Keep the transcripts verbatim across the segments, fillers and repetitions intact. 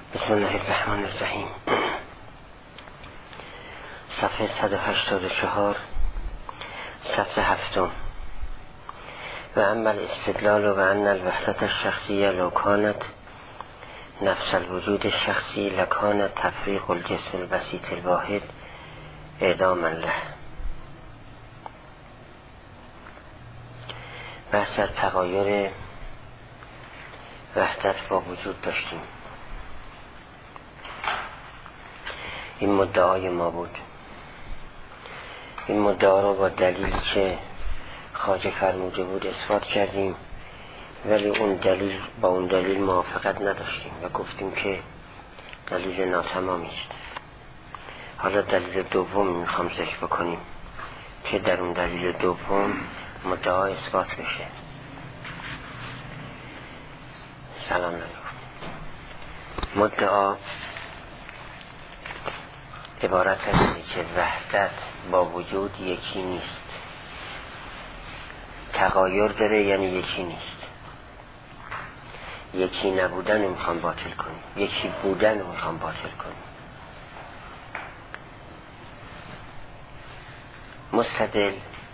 بسم الله الرحمن الرحیم. صفحه صد و هشتاد و چهار، صفحه هفتم. و اما الاستدلال و ان الوحدت الشخصیه لو کانت نفس الوجود الشخصی لکانت تفریق الجسم البسیط الواحد اعداما له. بحث از تغایر وحدت با وجود داشتیم. این مدعای ما بود. این مدعا رو با دلیلی که خواجه فرموده بود اثبات کردیم، ولی اون دلیل با اون دلیل موافقت نداشتیم و گفتیم که دلیل ناتمامی است. حالا دلیل دوم میخوام ذکر بکنیم که در اون دلیل دوم مدعا اثبات بشه. سلام علیکم. مدعا عبارت از اینه که وحدت با وجود یکی نیست. تغایر داره یعنی یکی نیست. یکی نبودن رو میخوام باطل کنیم، یکی بودن رو میخوام باطل کنیم. مستدل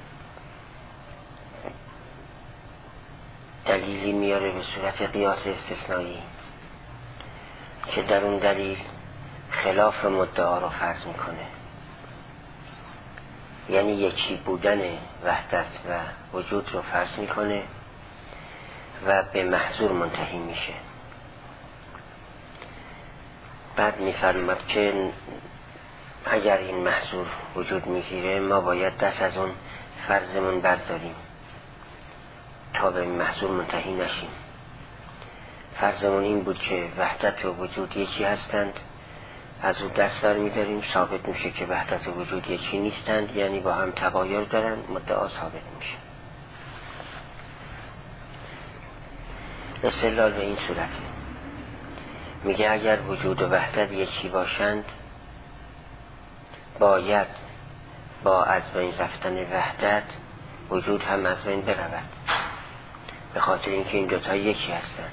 دلیلی میاره به صورت قیاس استثنایی که در اون دلیل خلاف مدعا رو فرض میکنه، یعنی یکی بودن وحدت و وجود رو فرض میکنه و به محظور منتهی میشه. بعد میفرماد که اگر این محظور وجود میگیره ما باید دست از اون فرضمون برداریم تا به محظور منتهی نشیم. فرضمون این بود که وحدت و وجود یکی هستند، از اون دست بر می‌داریم، ثابت میشه که وحدت و وجود یکی نیستند، یعنی با هم تغایر دارن، مدعا ثابت میشه. استدلال به این صورته. میگه اگر وجود و وحدت یکی باشند باید با از بین رفتن وحدت وجود هم از بین برود، به خاطر اینکه این دوتا یکی هستند.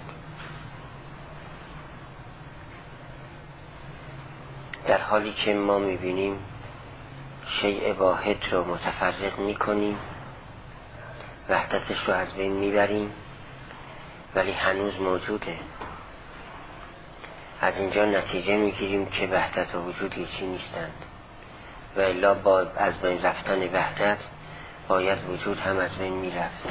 در حالی که ما میبینیم شیء واحد رو متفرق میکنیم، وحدتش رو از بین میبریم، ولی هنوز موجوده. از اینجا نتیجه میگیریم که وحدت و وجود یکی نیستند و الا با از بین رفتن وحدت باید وجود هم از بین میرفت.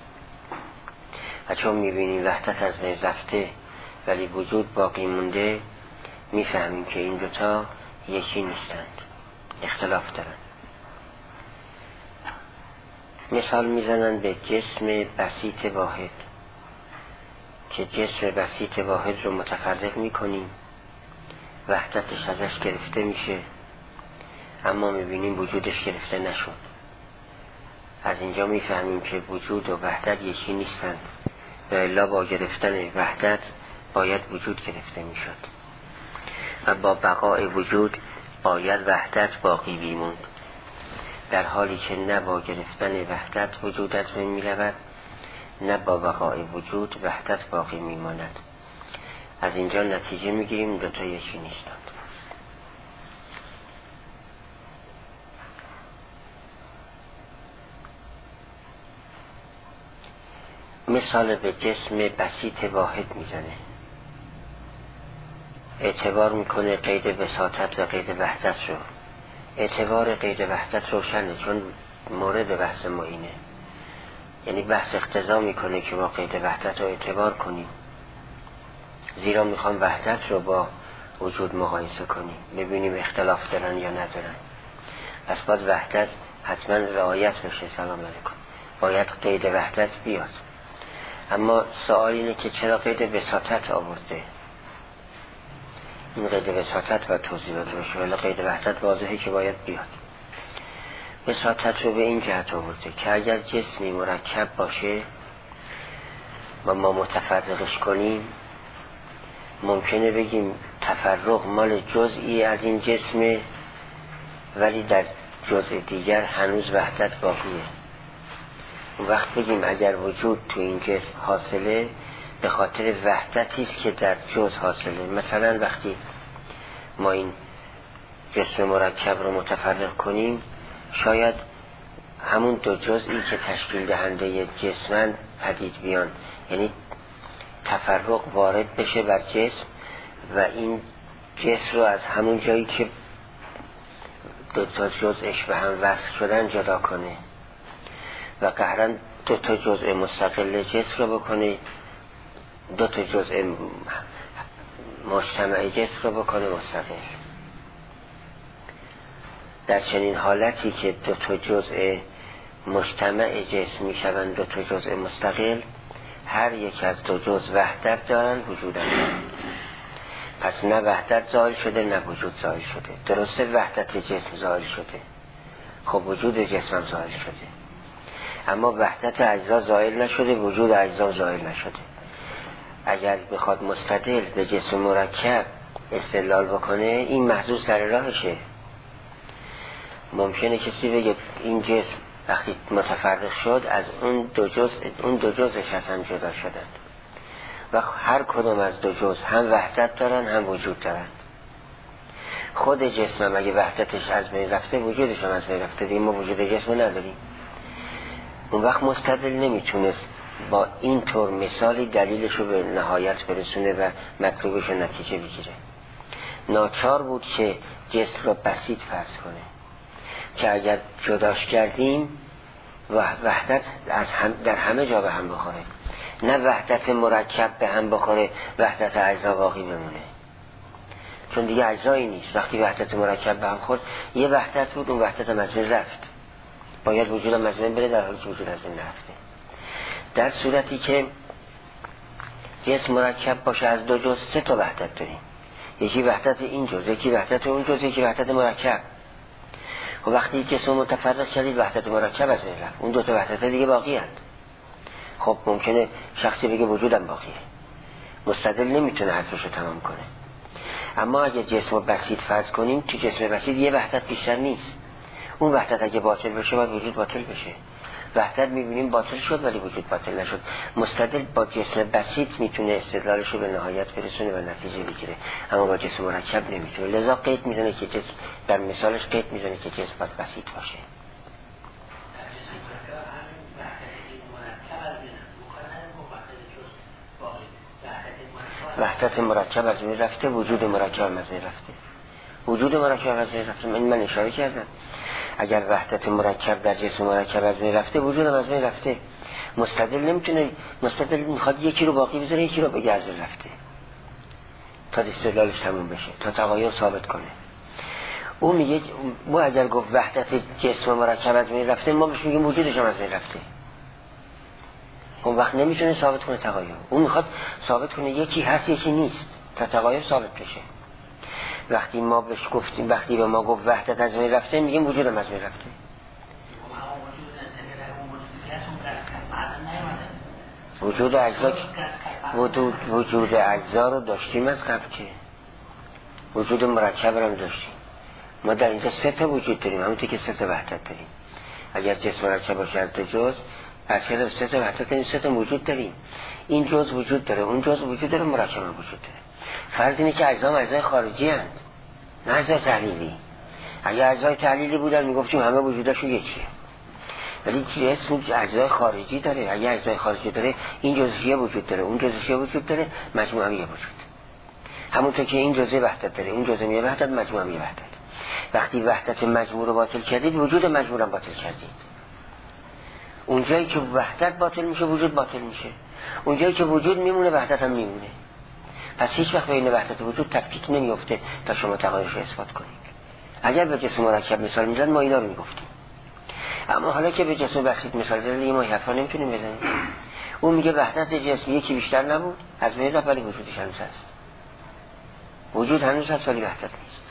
و چون میبینیم وحدت از بین رفته ولی وجود باقی مونده، میفهمیم که این دوتا یکی نیستند، اختلاف دارن. مثال میزنن به جسم بسیط واحد که جسم بسیط واحد رو متفرق میکنیم، وحدتش ازش گرفته میشه، اما میبینیم وجودش گرفته نشد. از اینجا میفهمیم که وجود و وحدت یکی نیستند و الا با گرفتن وحدت باید وجود گرفته میشد و با بقای وجود باید وحدت باقی بیموند، در حالی که نه با گرفتن وحدت وجود از بین میرود، نه با بقای وجود وحدت باقی میماند. از اینجا نتیجه میگیریم دوتا یکی نیستند. مثال به جسم بسیط واحد میزنه. اعتبار میکنه قید بساطت و قید وحدت رو. اعتبار قید وحدت روشنه، چون مورد بحث ما اینه. یعنی بحث اقتضا میکنه که با قید وحدت رو اعتبار کنیم، زیرا میخوام وحدت رو با وجود مقایسه کنیم، ببینیم اختلاف دارن یا ندارن. پس باید وحدت حتما رعایت بشه. سلام علیکم. باید قید وحدت بیاد. اما سوال اینه که چرا قید بساطت آورده؟ این قید وساطت و توضیح داده بشه، ولی قید وحدت واضحه که باید بیاد. وساطت رو به این جهت آورده که اگر جسمی مرکب باشه و ما متفرقش کنیم، ممکنه بگیم تفرق مال جزئی از این جسمه، ولی در جزء دیگر هنوز وحدت باقیه. اون وقت بگیم اگر وجود تو این جسم حاصله، به خاطر وحدتی است که در جز حاصله. مثلا وقتی ما این جسم مرکب رو متفرق کنیم، شاید همون دو جزئی که تشکیل دهنده جسمن پدید بیان، یعنی تفرق وارد بشه بر جسم و این جسم رو از همون جایی که دو تا جزءش به هم وصل شدن جدا کنه و قهراً دو تا جزء مستقل جسم رو بکنه، دو تا جزء مجتمع جسم رو بکنه مستقل. در چنین حالتی که دو تا جزء مجتمع جسم میشوند دو تا جزء مستقل، هر یک از دو جزء وحدت دارن، وجود دارن. پس نه وحدت زائل شده نه وجود زائل شده. درسته وحدت جسم زائل شده، خب وجود جسم هم زائل شده، اما وحدت اجزا زائل نشده، وجود اجزا زائل نشده. اگر بخواد مستدل به جسم مرکب استدلال بکنه، این محضور سر راهشه. ممکنه کسی بگه این جسم وقتی متفرق شد از اون دو جزء اون دو جزءش از هم جدا شدند و هر کدوم از دو جزء هم وحدت دارن هم وجود دارن. خود جسم اگه وحدتش از بین رفته، وجودش هم از بین رفته، دیگه ما وجود جسم نداریم. اون وقت مستدل نمیتونست با این طور مثالی دلیلش رو به نهایت برسونه و مطلوبش رو نتیجه بگیره. ناچار بود که جسم رو بسیط فرض کنه که اگر جداش کردیم و وحدت از هم در همه جا به هم بخوره، نه وحدت مرکب به هم بخوره، وحدت اجزا باقی بمونه، چون دیگه اجزایی نیست. وقتی وحدت مرکب به هم خورد، یه وحدت بود، اون وحدت هم از بین رفت، باید وجود هم از بین بره، در حالی که وجود از بین رفته. در صورتی که جسم مرکب باشه از دو جزء، سه تا وحدت داریم، یکی وحدت این جزء، یکی وحدت اون جزء، یکی وحدت مرکب. و وقتی جسم متفرق کردید، وحدت مرکب از بین رفت، اون دو تا وحدت دیگه باقی هست. خب ممکنه شخصی بگه وجودم باقیه، مستدل نمیتونه حرفش رو تمام کنه. اما اگه جسم رو بسیط فرض کنیم، تو جسم بسیط یه وحدت بیشتر نیست. اون وحدت اگه باطل بشه، باید وجود باطل بشه. وحدت میبینیم باطل شد ولی وجود باطل نشد. مستدل با جسم بسیط میتونه استدلالش رو به نهایت برسونه و نتیجه بگیره، اما با جسم مرکب نمیتونه. لذا قید میزنه که جسم، در مثالش قید میزنه که جسم باید بسیط باشه. وحدت مرکب از بین رفته، وجود مرکب از بین رفته. وجود مرکب از بین رفته، این من اشاره کردم. اگر وحدت مرکب در جسم مرکب از بین رفته، وجود هم از بین رفته. مستدل نمیتونه، مستدل میخواد یکی رو باقی بذاره، یکی رو بگه از بین رفته تا استدلالش تموم بشه، تا تغایر ثابت کنه. او میگه ما اگر گفت وحدت جسم مرکب از بین رفته، ما بهش میگیم وجودش هم از بین رفته. اون وقت نمیتونه ثابت کنه تغایر. اون میخواد ثابت کنه یکی هست یکی نیست تا تغایر ثابت بشه. وقتی ما بهش گفتیم، وقتی به ما گفت وحدت از بین رفته، میگیم وجودم از بین رفته. وجود اجزا وجود وجود اجزا رو داشتیم از قبل، که وجود مرکب رو هم داشتیم. ما در اینجا سه تا وجود داریم، همونطور که سه تا وحدت داریم. اگر جسم مرکب باشه از دو جزء، پس چرا سه تا وحدت داریم، سه تا وجود داریم. این جزء وجود داره، اون جزء وجود داره، مرکب هم وجود داره. فرض اینه که اجزا اجزای خارجی هستند، نه اجزای تحلیلی. اگر اجزای تحلیلی بودن میگفتیم همه وجوداشون یکیه، ولی جسم اجزای خارجی داره. اگر اجزای خارجی داره، این جزئیه وجود داره، اون جزئیه وجود داره، مجموعه هم یه وجود. همونطور که این جزء وحدت داره، اون جزء یه وحدت، مجموعه هم یه وحدت. وقتی وحدت مجموع رو باطل کردید، وجود مجموع رو باطل کردید. اونجایی که وحدت باطل میشه، وجود باطل میشه. اونجایی که وجود میمونه، وحدت هم میمونه. پس هیچ وقت بین وحدت و وجود تفکیک نمیفته تا شما تغایرش رو اثبات کنید. اگر به جسم مرکب مثال میزد، ما اینا رو میگفتیم. اما حالا که به جسم بسیط مثال زدن، ما حرفا نمیتونیم بزنیم. اون میگه وحدت جسم یکی بیشتر نبود، از بین رفت، ولی وجودش هنوز هست. وجود هنوز هست ولی وحدت نیست.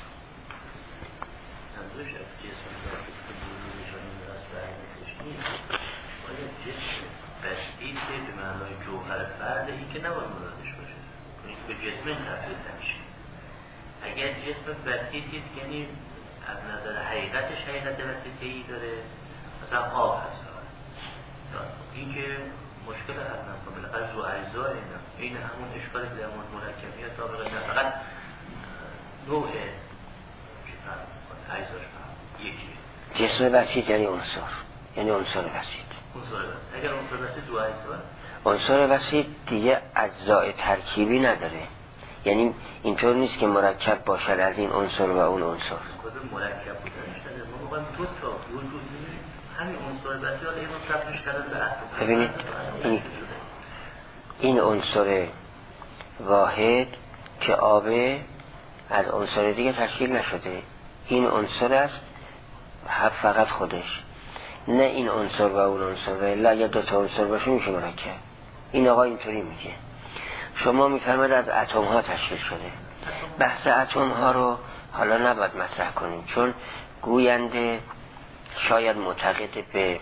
بسیط به معنای جوهر فرد، این که نباید مرادش باشه، این که به جسم تبدیل نمیشه. اگر جسم بسیطی است، یعنی از نظر حقیقتش حقیقت بسیطی داره، مثلا آب هست. این که مشکل حل نکنه. بالاخره زو اجزا اینا این همون اشکالی که در مورد مرکبیت سابقه نه فقط نوع چی فرق میکنه اجزاش فرق یکیه. جسم بسیط یعنی عنصر، یعنی عنصر بسیط. عنصر بسیط اگر عنصر بسیط دو اجزا، عنصر بسیط دیگه اجزای ترکیبی نداره. یعنی اینطور نیست که مرکب باشد از این عنصر و اون عنصر. خود مرکب بودنش داره. ما میگیم دو تا وجود همین عنصر بسیط حالا اینو تبدیلش کردن به اتم. ببینید این این عنصر واحد که آب از عنصر دیگه تشکیل نشده، این عنصر است فقط خودش، نه این عنصر و اون عنصر. و الا اگر دو تا عنصر باشه میشه مرکب. این آقا اینطوری میگه. شما میفرمایید از اتم ها تشکیل شده. بحث اتم ها رو حالا نباید مطرح کنیم، چون گوینده شاید معتقد به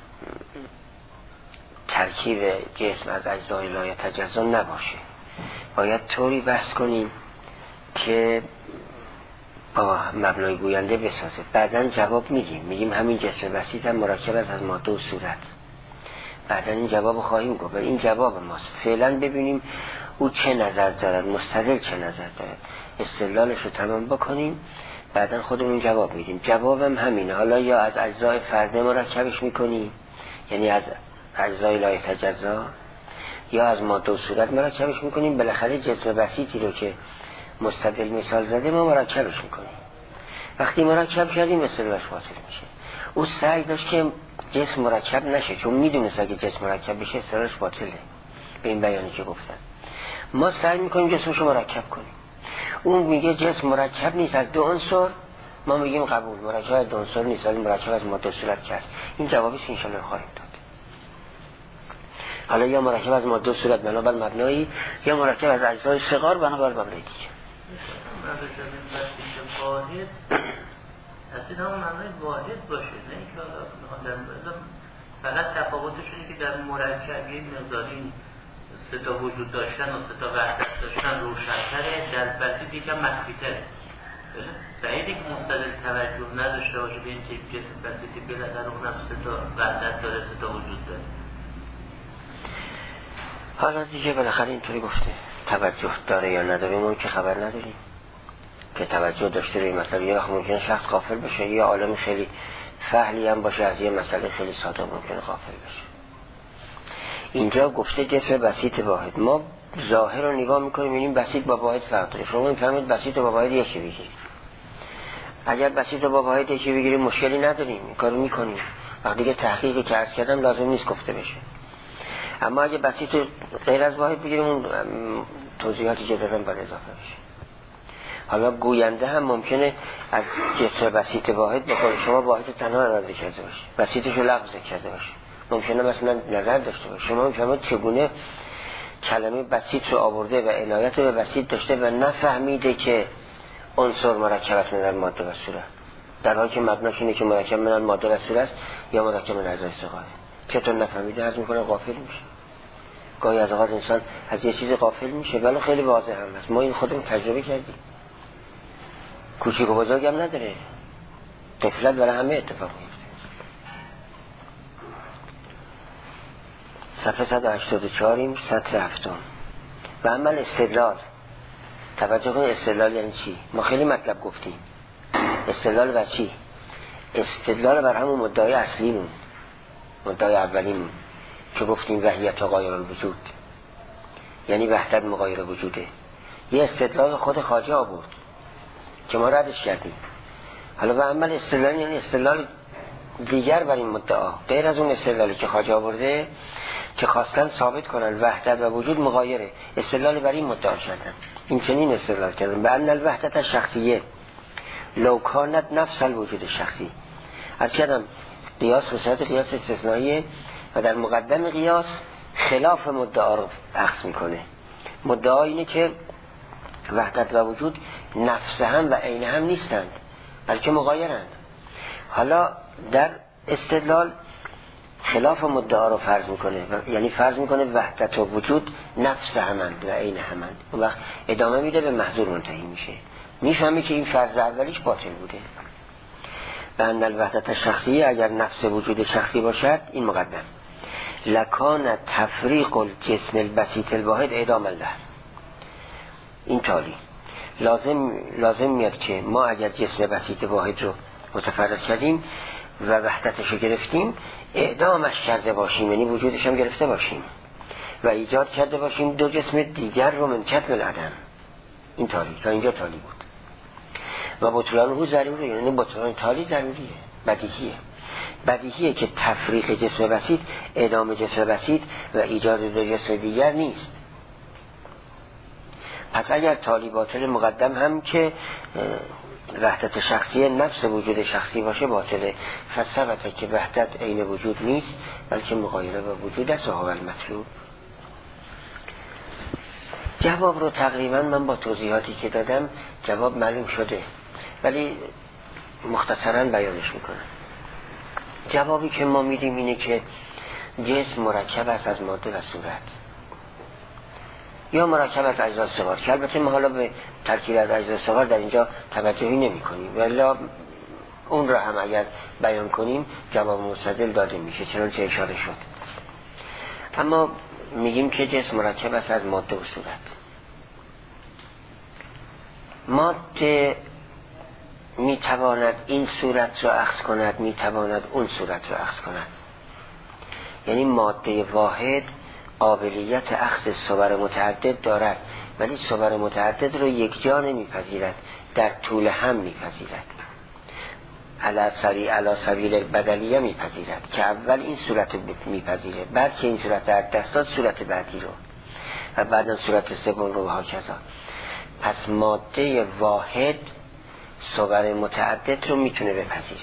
ترکیب جسم از اجزای لایتجزا نباشه. باید طوری بحث کنیم که با مبنای گوینده بسازه. بعداً جواب میگیم، میگیم همین جسم بسیط هم مرکب است از ماده و صورت. بعداً این جواب خواهیم گفت. این جواب ماست. فعلا ببینیم او چه نظر دارد، مستدل چه نظر دارد، استدلالش رو تمام بکنیم، بعداً خودمون جواب میدیم. جوابم همینه. حالا یا از اجزای فرده مرکبش میکنیم، یعنی از اجزای لایتجزا، یا از ماده و صورت مرکبش میکنیم. بالاخره جسم بسیطی رو که مستدل مثال زده ما مرکبش میکنیم. وقتی مرکب کردیم استدلالش باطل میشه. او سعی داشت که جسم مرکب نشه، چون میدونست اگه جسم مرکب بشه استدلالش باطله. به این بیانی که گفتن ما سعی میکنیم جسمشو مرکب کنیم. اون میگه جسم مرکب نیست از دو عنصر، ما میگیم قبول، مرکب از دو عنصر نیست ولی مرکب از ماده و صورت که هست. این جوابیست که انشالله خواهیم داد. حالا یا مرکب از ماده و صورت بنابر مبنایی، یا مرکب از اجزای صغار بنابر مبنای دیگه. واحد اصلا هم معنای واحد باشه، نه اینکه حالا فقط تفاوتش اینه که در مرکب یه مقداری سه تا وجود داشتن و سه تا وحدت داشتن روشن‌تره، در بسیط یکم مخفی‌تره. بعیده که مستدل توجه نداشته باشه به این که جسم بسیطی بلدن و اونم سه تا وحدت داره، سه تا وجود داره. حالا دیگه بالاخره اینطوری گفته، توجه داره یا نداره ما که خبر نداریم. که توجه داشته به مطلب یه وقت ممکنه شخص غافل بشه، یه عالم خیلی فهلی هم باشه از یه مسئله خیلی ساده ممکنه غافل بشه. اینجا گفته جسم بسیط واحد. ما ظاهر رو نگاه میکنیم میبینیم بسیط با واحد فرق داره. شما میفهمید بسیط با واحد یکی بگیرید. اگر بسیط با واحد یکی بگیریم مشکلی نداریم، این کارو میکنیم. وقتی که تحقیقی که عرض کردم لازم نیست گفته بشه. اما اگه بسیط غیر از واحد بگیریم اون توضیحاتی که دادم باید اضافه بشه. حالا گوینده هم ممکنه از جسم بسیط واحد به قول شما واحد تنها اراده کرده باشه، بسیطش رو لغو کرده باشه. ممکنه مثلا نظر داشته باشه. شما میفهمید چگونه کلمه بسیط رو آورده و عنایت به بسیط داشته و نفهمیده که عنصر مرکب است من ماده و صورت، در حالی که مبناش اینه که مرکب من ماده و صورت یا مرکب من اجزای صغار. چطور نفهمیده؟ از میکنه غافل میشه. گاهی از اوقات انسان از یه چیزی غافل میشه ولی خیلی واضح هم هست. ما این خودمون تجربه کردیم. کوچیک و بزرگ هم نداره، طفلت برای همه اتفاق میفته. صفحه صد و هشتاد و چهار سطر هفتم. و عمل استدلال. توجه کنید استدلال یعنی چی؟ ما خیلی مطلب گفتیم. استدلال بر چی؟ استدلال بر همون مدعای اصلیمون، مدعای اولیمون که گفتیم وحیت غایر الوجود، یعنی وحدت مغایر وجوده. یه استدلال خود خواجه آورد که ما ردش کردیم. حالا و عمل استدلال یعنی استدلال دیگر بر این مدعا، غیر از اون استدلالی که خواجه آورده که خواستن ثابت کنن وحدت و وجود مغایره. استدلال بر این مدعا کردن. این چنین استدلال کردن به ان الوحدت الشخصیه لو کانت نفس الوجود شخصی. از کردم قیاس بصورت قیاس استثنائیه و در مقدم قیاس خلاف مدعا رو اخذ میکنه. مدعا اینه که وحدت و وجود نفس هم و عین هم نیستند بلکه مغایرند. حالا در استدلال خلاف مدعا رو فرض میکنه، یعنی فرض میکنه وحدت و وجود نفس همند و عین همند. اون وقت ادامه میده به محظور منتهی میشه. میفهمی که این فرض اولیش باطل بوده. و ان الوحدت الشخصیه اگر نفس وجود شخصی باشد، این مقدم، لکان تفریق الجسم البسیط الواحد اعدام الله. این تالی لازم لازم میاد که ما اگر جسم بسیط واحد رو متفرق کردیم و وحدتش رو گرفتیم، اعدامش کرده باشیم، یعنی وجودش هم گرفته باشیم و ایجاد کرده باشیم دو جسم دیگر رو من کتم العدم. این تالی تا اینجا تالی بود و بطلانه ضروریه، یعنی بطلان تالی ضروریه، بدیهیه. بدیهیه که تفریق جسم بسیط اعدام جسم بسیط و ایجاد دو جسم دیگر نیست. پس اگر تالی باطل مقدم هم که وحدت شخصی نفس وجود شخصی باشه باطله. فثبته که وحدت عین وجود نیست بلکه مغایره با وجود است و هو المطلوب. جواب رو تقریبا من با توضیحاتی که دادم جواب معلوم شده، ولی مختصرا بیانش میکنم. جوابی که ما میدیم اینه که جسم مرکب است از ماده و صورت، یا مرکب از اجزا صغار، که البته ما حالا به ترکیب از اجزا صغار در اینجا توجهی نمی کنیم، ولی اون را هم اگر بیان کنیم جواب مستدل داده میشه چنانچه اشاره شد. اما میگیم که جسم مرکب است از ماده و صورت. ماده میتواند این صورت را اخذ کند، میتواند اون صورت را اخذ کند. یعنی ماده واحد قابلیت اخذ صور متعدد دارد، ولی صور متعدد رو یک جا نمیپذیرد، در طول هم میپذیرد. علی سری علی سبیل بدلیه میپذیرد که اول این صورت میپذیره، بعد که این صورت در دست داد صورت بعدی رو و بعدا صورت سوم رو و هاکذا. پس ماده واحد صور متعدد رو میتونه بپذیره.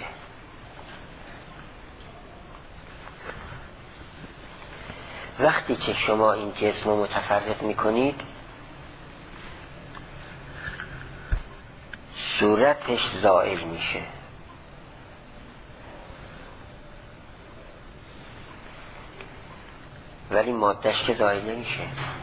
وقتی که شما این جسم رو متفرق میکنید صورتش زائل میشه، ولی مادهش که زائل نمیشه.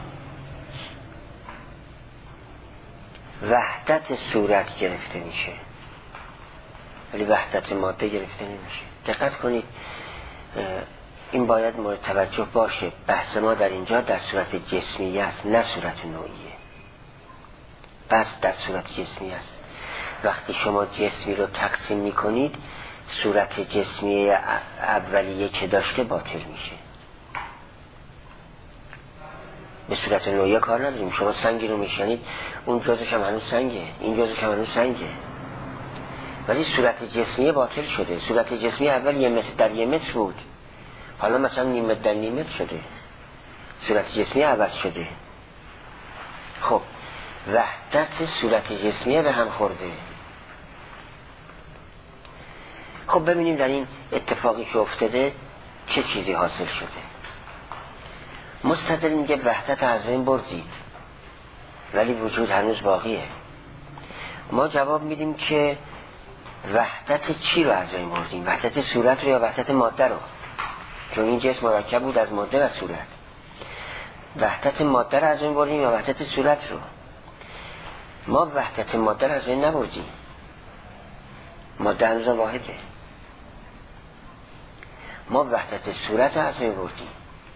وحدت صورت گرفته میشه ولی وحدت ماده گرفته نمیشه. دقت کنید، این باید مورد توجه باشه. بحث ما در اینجا در صورت جسمی است نه صورت نوعیه. بس در صورت جسمی است. وقتی شما جسمی رو تقسیم میکنید صورت جسمی اولیه که داشته باطل میشه. به صورت نوعیه کار نداریم. شما سنگی رو میشنید اون جزش هم هنوز سنگه، این جزش هم هنوز سنگه، ولی صورت جسمی باطل شده. صورت جسمی اول یه متر در یه متر بود، حالا مثلا نیم متر در نیم متر شده. صورت جسمی عوض شده. خب وحدت صورت جسمی به هم خورده. خب ببینیم در این اتفاقی که افتاده چه چیزی حاصل شده. مستدل میگه وحدت از بین بردید ولی وجود هنوز باقیه. ما جواب میدیم که وحدت چی رو از بین بردیم؟ وحدت صورت رو یا وحدت ماده رو؟ چون این جسم مرکب بود از ماده و صورت. وحدت ماده رو از بین بردیم یا وحدت صورت رو؟ ما وحدت ماده رو از بین نبردیم، ماده هنوز واحده. ما وحدت صورت رو از بین بردیم.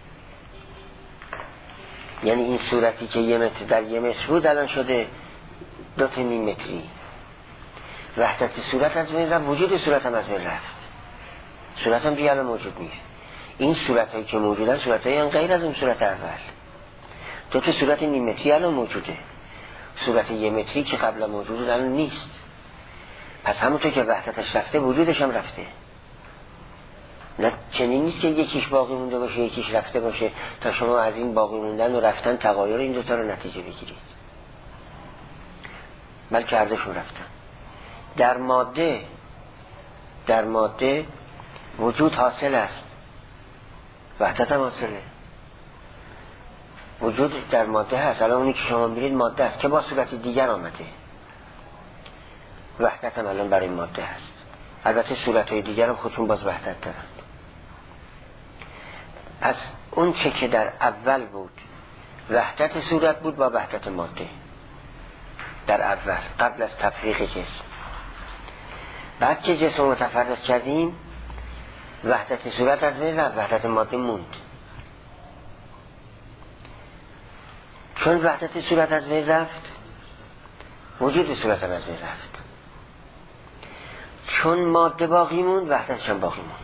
یعنی این صورتی که یه متر در یه متر بود الان شده دو تا نیم متری. وحدت صورت از بین رفت، وجود صورت هم از بین رفت. صورت هم دیگه الان موجود نیست. این صورت هایی که موجودن صورت هایی غیر از اون صورت اول. دو تا صورت نیم متری الان موجوده، صورت یه متری که قبلا موجود بود الان نیست. پس همونطور که وحدتش رفته وجودش هم رفته. نه چنین نیست که یکیش باقی مونده باشه یکیش رفته باشه تا شما از این باقی موندن و رفتن تغایر این دوتا رو نتیجه بگیرید، بلکه هر دوشون رفتن. در ماده در ماده وجود حاصل است، وحدت هم حاصله. وجود در ماده هست. الان اونی که شما میرید ماده است که با صورت دیگر آمده. وحدت هم الان برای ماده هست. البته صورتهای دیگر هم خودشون باز وحدت دارن. پس اون چه که در اول بود وحدت صورت بود با وحدت ماده در اول قبل از تفریق جسم. بعد که جسم متفرق کردیم وحدت صورت از بین رفت، وحدت ماده موند. چون وحدت صورت از بین رفت وجود صورت هم از بین رفت. چون ماده باقی موند وحدتش هم باقی موند.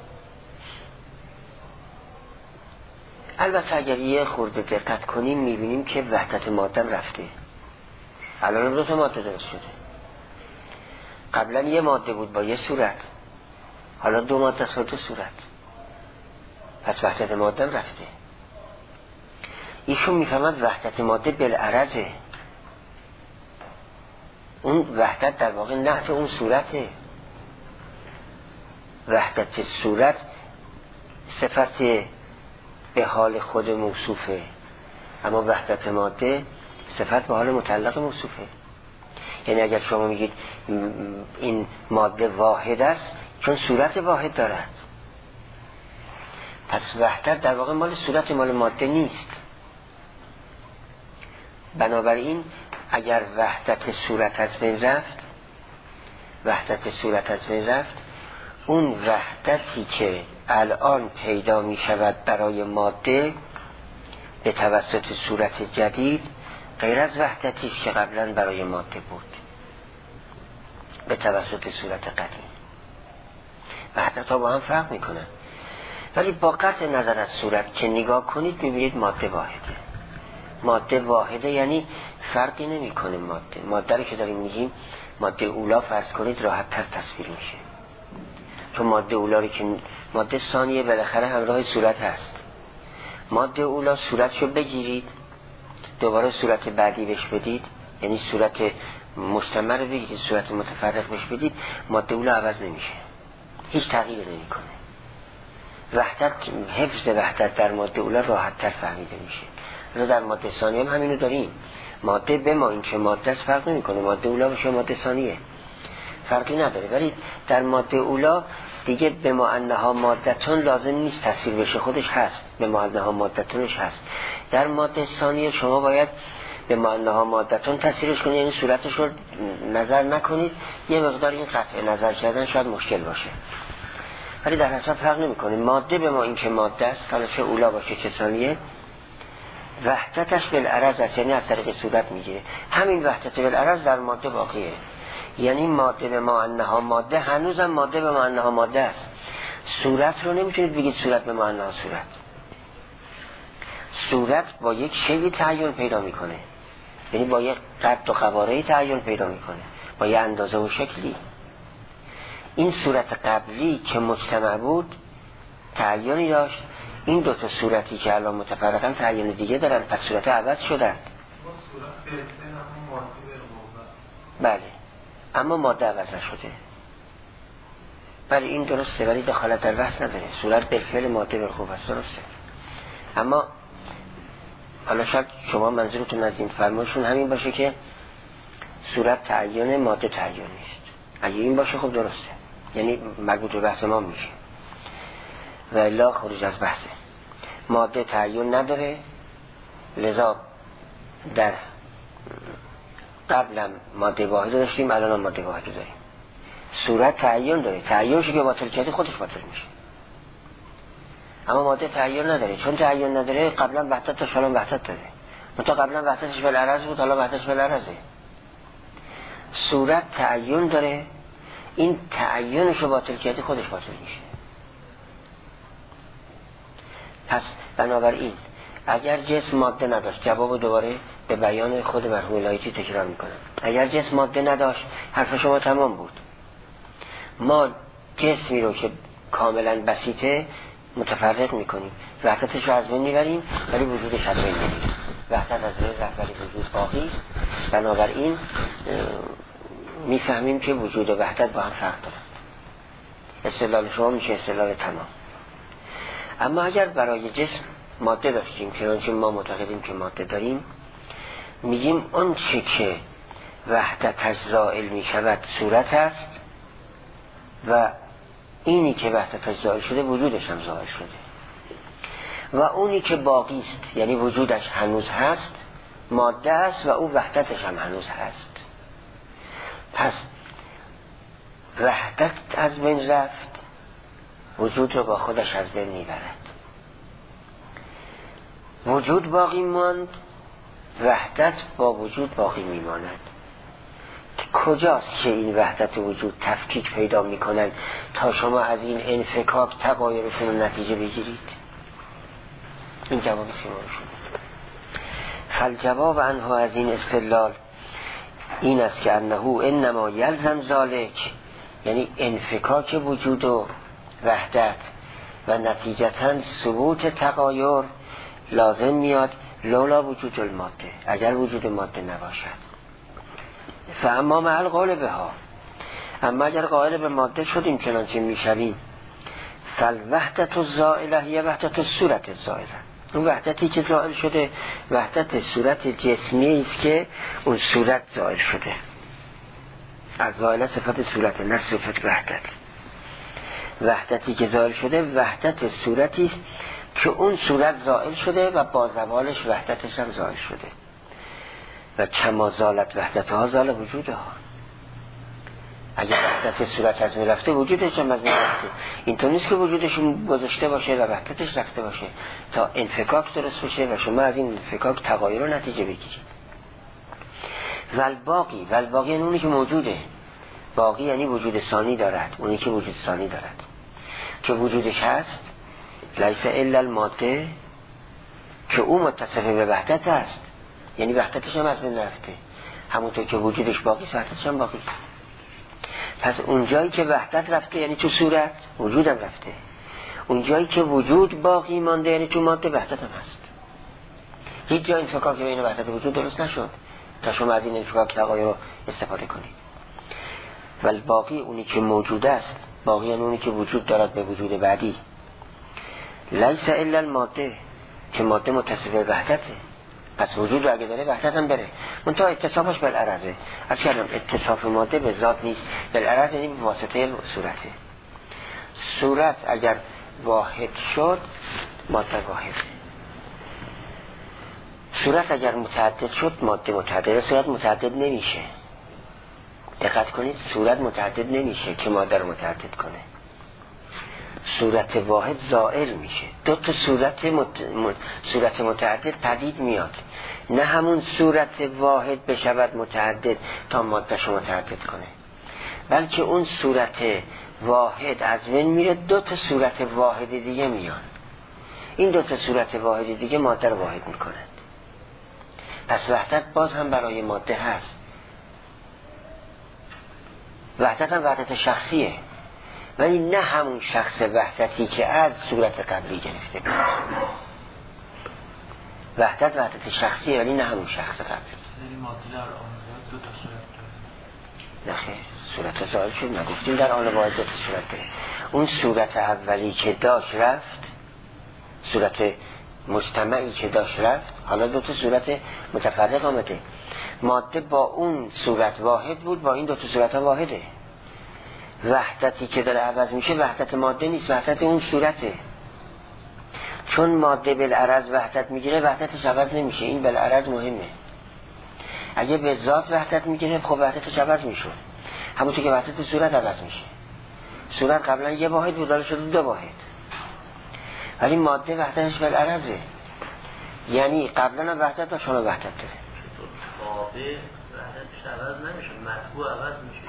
البته اگر یه خورده دقت کنیم میبینیم که وحدت ماده رفته. الان دو تا ماده درست شده. قبلا یه ماده بود با یه صورت، حالا دو ماده است با دو صورت. پس وحدت ماده رفته. ایشون میفهمد وحدت ماده بالعرضه. اون وحدت در واقع نحت اون صورته. وحدت صورت صفت به حال خود موصوفه، اما وحدت ماده صفت به حال مطلق موصوفه. یعنی اگر شما میگید این ماده واحد است چون صورت واحد دارد، پس وحدت در واقع مال صورت مال ماده نیست. بنابراین اگر وحدت صورت از بین رفت وحدت صورت از بین رفت اون وحدتی که الان پیدا می شود برای ماده به توسط صورت جدید غیر از وحدتی که قبلا برای ماده بود به توسط صورت قدیم. وحدت ها با هم فرق می کنن، ولی با قطع نظر از صورت که نگاه کنید میبینید ماده واحده. ماده واحده یعنی فرقی نمی کنه. ماده ماده رو که داریم میگیم ماده اولا فرض کنید راحت تر تصویر میشه، چون ماده اولا رو که ماده ثانیه بالاخره همراه صورت هست. ماده اولا صورتشو بگیرید دوباره صورت بعدی بهش بدید، یعنی صورت مجتمع رو بگیرید صورت متفرق بهش بدید، ماده اولا عوض نمیشه، هیچ تغییر نمیکنه. وحدت حفظ وحدت در ماده اولا راحت تر فهمیده میشه. رو در ماده ثانیه هم همینو داریم. ماده به ما این که ماده است فرق نمیکنه، ماده اولا بشه ماده ثانیه فرقی نداره، ولی در ماده اولا دیگه به ما انها مادتون لازم نیست تصویر بشه، خودش هست، به ما انها مادتونش هست. در ماده ثانیه شما باید به ما انها مادتون تصویرش کنید، یعنی صورتش رو نظر نکنید. یه مقدار این قطع نظر کردن شاید مشکل باشه، ولی در اصل فرق نمیکنه. ماده به ما این که ماده است، حالا چه اولا باشه چه ثانیه، وحدتش بالعرض است، یعنی از طریق صورت میگیره. همین وحدت بالعرض در ماده باقیه، یعنی ماده به ما انها ماده هنوزم ماده به ما انها ماده است. صورت رو نمیتونید بگید صورت به ما انها صورت. صورت با یک شیء تعین پیدا میکنه، یعنی با یک قد و قواره تعین پیدا میکنه، با یک اندازه و شکلی. این صورت قبلی که مجتمع بود تعیینی داشت، این دو تا صورتی که الان متفرقن تعیین دیگه دارن، پس صورت عوض شدن. بله، اما ماده عوض نشده. بله این درسته، ولی دخالت در بحث نداره. صورت بالفعل ماده بالخوف است، درسته. اما حالا شاید شما منظورتون از این فرمایشون همین باشه که صورت تعیین ماده تعیین نیست. اگه این باشه خب درسته، یعنی مربوط به بحث ما میشه، و الا خروج از بحثه. ماده تعیین نداره، لذا در قبلا ماده واحد داشتیم، الان ماده واحد داریم. صورت تعیین داره، تعیینش که باطل کرده خودش باطل میشه، اما ماده تعیین نداره. چون تعیین نداره قبلا وحدت داشت، الان وحدت داره. متا قبلا وحدتش بالعرض بود، حالا وحدتش بالعرضه. صورت تعیین داره، این تعیینش رو باطل کرده خودش باطل میشه. پس بنابراین اگر جسم ماده نداشت، جواب دوباره به بیان خود مرحوم لایتی تکرار میکنم، اگر جسم ماده نداشت حرف شما تمام بود. ما جسمی رو که کاملا بسیطه متفرق میکنیم، وحدتش رو از بین میبریم ولی وجودش از بین میبریم. وحدت از بین رفت ولی وجود باقی است. بنابراین میفهمیم که وجود و وحدت با هم فرق دارند. استدلال شما میشه استدلال تمام. اما اگر برای جسم ماده داشتیم، چنانچه ما معتقدیم که ماده داریم، میگیم اون چی که وحدتش زائل میشود صورت است و اینی که وحدتش زائل شده وجودش هم زائل شده، و اونی که باقی است یعنی وجودش هنوز هست ماده است و او وحدتش هم هنوز هست. پس وحدت از بین رفت، وجود رو با خودش از بین میبرد. وجود باقی ماند، وحدت با وجود باقی میماند. کجاست که این وحدت وجود تفکیک پیدا میکنن تا شما از این انفکاک تغایرشون رو نتیجه بگیرید؟ این جواب سیمان شد. فالجواب عنها از این استدلال این است که انه انما یلزم ذالک، یعنی انفکاک وجود و وحدت و نتیجتاً ثبوت تغایر لازم میاد لولا وجود الماده، اگر وجود ماده نباشد. فاما مع القول بها، اما اگر قائل به ماده شدیم چنانچه میشویم، فالوحدت الزائله هی وحدت الصورت الزائله، اون وحدتی که زائل شده وحدت صورت جسمی است که اون صورت زائل شده. از زائله صفت صورت نه صفت وحدت. وحدتی که زائل شده وحدت صورتی است که اون صورت زائل شده و با زوالش وحدتش هم زائل شده. و کما زالت وحدت ها زال وجود ها، اگر وحدت صورت از می رفته وجودش هم از می رفته. اینطور نیست که وجودش گذاشته باشه و وحدتش رفته باشه تا انفکاک درست بشه و شما از این انفکاک تغایر رو نتیجه بگیرید. والباقی، والباقی یعنی اونی که موجوده، باقی یعنی وجود ثانی دارد، اونی که وجود ثانی دارد که وجودش هست، لیس الا الماده، که او متصف به وحدت است، یعنی وحدتش هم از بین رفته، همونطور که وجودش باقی است وحدتش هم باقی. پس اونجایی که وحدت رفته یعنی تو صورت وجودم رفته، اونجایی که وجود باقی مانده یعنی تو ماده وحدت هم هست. هیچ جا انفکاک بین وحدت وجود درست نشد تا شما از این انفکاک تغایر رو استفاده کنید. ولی باقی اونی که موجود است، باقی یعنی اونی که وجود دارد به وجود بعدی، لیس الا الماده، که ماده متصف به وحدته، پس وجود رو اگه داره وحدت هم داره، منتها اتصافش بالعرضه. از کردم اتصاف ماده به ذات نیست، بالعرض یعنی به واسطه صورته. صورت اگر واحد شد ماده واحد، صورت اگر متعدد شد ماده متعدد. صورت متعدد نمیشه، دقت کنید، صورت متعدد نمیشه که ماده رو متعدد کنه. صورت واحد زائل میشه، دو تا صورت مت... صورت متعدد پدید میاد، نه همون صورت واحد بشود متعدد تا ماده شو متعدد کنه، بلکه اون صورت واحد از بین میره، دو تا صورت واحد دیگه میان، این دو تا صورت واحد دیگه ماده رو واحد میکنند. پس وحدت باز هم برای ماده هست. وحدت هم وحدت شخصیه، ولی نه همون شخص وحدتی که از صورت قبلی گرفته بود. وحدت وحدت شخصیه ولی نه همون شخص قبلی. دو تا صورت داره. نه خیر، صورت زائل شد، نگفتیم در آن واحد دو تا صورت داره. اون صورت اولی که داشت رفت، صورت مجتمعی که داشت رفت، حالا دو تا صورت متفرق آمده. ماده با اون صورت واحد بود، با این دو تا صورت ها واحده. وحدتی که داره عوض میشه وحدت ماده نیست، وحدت اون صورته. چون ماده بالعرض وحدت میگیره وحدتش عوض نمیشه، این بالعرض مهمه. اگه به ذات وحدت میگیره خب وحدتش عوض میشه، همونطور که وحدت صورت عوض میشه. صورت قبلا یه واحد بود حالا شده دو واحد، ولی ماده وحدتش بالعرضه، یعنی قبلا وحدت داشت حالا وحدت داره. واقع وحدتش عوض نمیشه، مطبوع عوض میشه.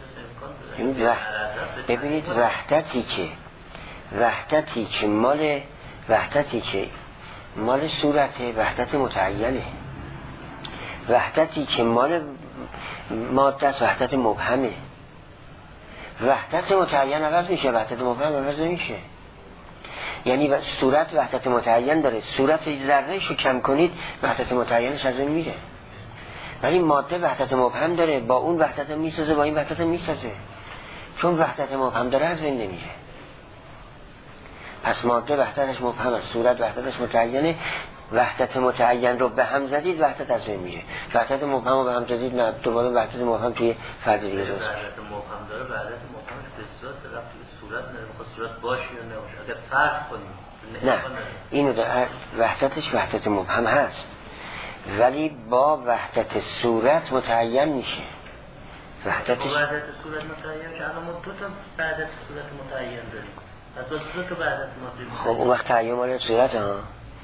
ببینید وحدتی که وحدتی که مال وحدتی که مال صورته وحدت متعینه، وحدتی که مال ماده است وحدت مبهمه. وحدت متعین عوض میشه، وحدت مبهم عوض نمیشه. یعنی صورت وحدت متعین داره، صورت ذره‌اش رو کم کنید وحدت متعینش از این میره، ولی ماده وحدت مبهم داره، با اون وحدت میسازه، با این وحدت میسازه. چون وحدت مبهم داره از بین نمیره. پس ماده وحدتش مبهم است، صورت وحدتش متعینه. وحدت متعین رو به هم زدید وحدت از بین میره، وحدت مبهم رو به هم زدید نه، دوباره وحدت مبهم توی فرد دیگه درست میشه. وحدت مبهم داره، وحدت مبهمش به ذات رفت به صورت نداره، میخواد صورت باشه یا نباشه. اگر فرق کنیم نه، اینو در وحدتش وحدت مبهم هست، ولی با وحدت صورت متعین میشه. وحدتش با وحدت صورت متعین میشه. الان ما دو تا وحدت صورت متعین داریم، از دو تا وحدت متعین. خب اون وقت تعین مال صورت ها،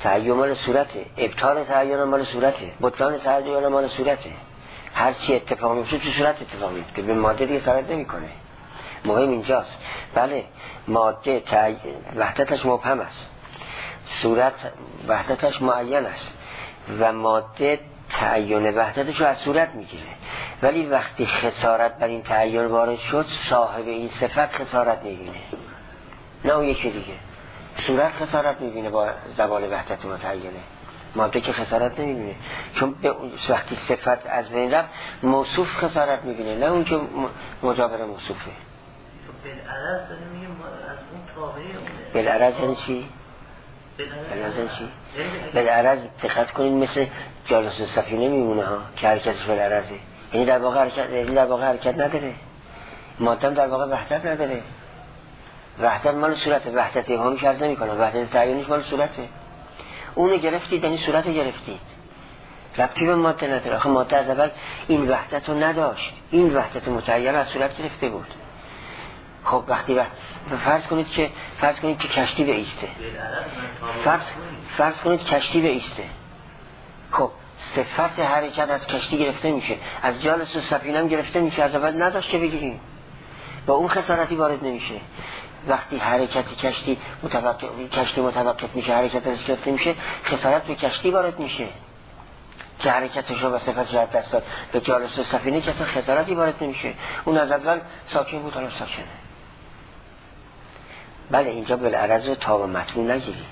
تعین مال صورته، ابطال تعین مال صورته، بطلان تعین مال صورته. هر چی اتفاق میفته تو صورت اتفاق میفته، به ماده دیگه اثر نمیکنه. مهم اینجاست. بله ماده تعین وحدتش مبهم است، صورت وحدتش معین است و ماده تعین وحدتش رو از صورت میگیره، ولی وقتی خسارت بر این تعین وارد شد صاحب این صفت خسارت میبینه، نه اون یکی دیگه. صورت خسارت میبینه با زوال وحدت متعینه، ماده که خسارت نمیبینه، چون به وقتی صفت از بین رفت موصوف خسارت میبینه، نه اون که مجابر موصوفه. بالعرض داریم میگیم از اون تابعه اونه. بالعرض یعنی چی؟ بالعرض یعنی چی؟ بالعرض دقت کنید مثل جالس سفینه میمونه ها که حرکتش بالعرضه، یعنی در واقع حرکت، یعنی در واقع حرکت نداره، ماده در واقع وحدت نداره. وحدت مال صورته، وحدت ابهامیش عرض نمی‌کنه، وحدت تعیینش مال صورته. اونو گرفتید یعنی صورت گرفتید، ربطی به ماده نداره. آخه ماده از اول این وحدت رو نداشت، این وحدت متعین از صورت گرفته بود. خب وقتی وقت فرض کنید که فرض کنید که کشتی به ایسته، فرض فرض کنید کشتی به ایسته، خب صفت حرکت از کشتی گرفته میشه، از جالس و سفینه هم گرفته میشه، از اول نداشت که بگیریم، با اون خسارتی وارد نمیشه. وقتی حرکت کشتی متوقف کشتی متوقف میشه، حرکت ازش گرفته میشه، خسارت به کشتی وارد میشه که حرکتش رو و صفتش رو از دست داد. به جالس و سفینه که اصلا خسارتی وارد نمیشه، اون از اول ساکن بود حالا ساکنه. بله اینجا بالعرض و تاب و مطبوع نگیرید،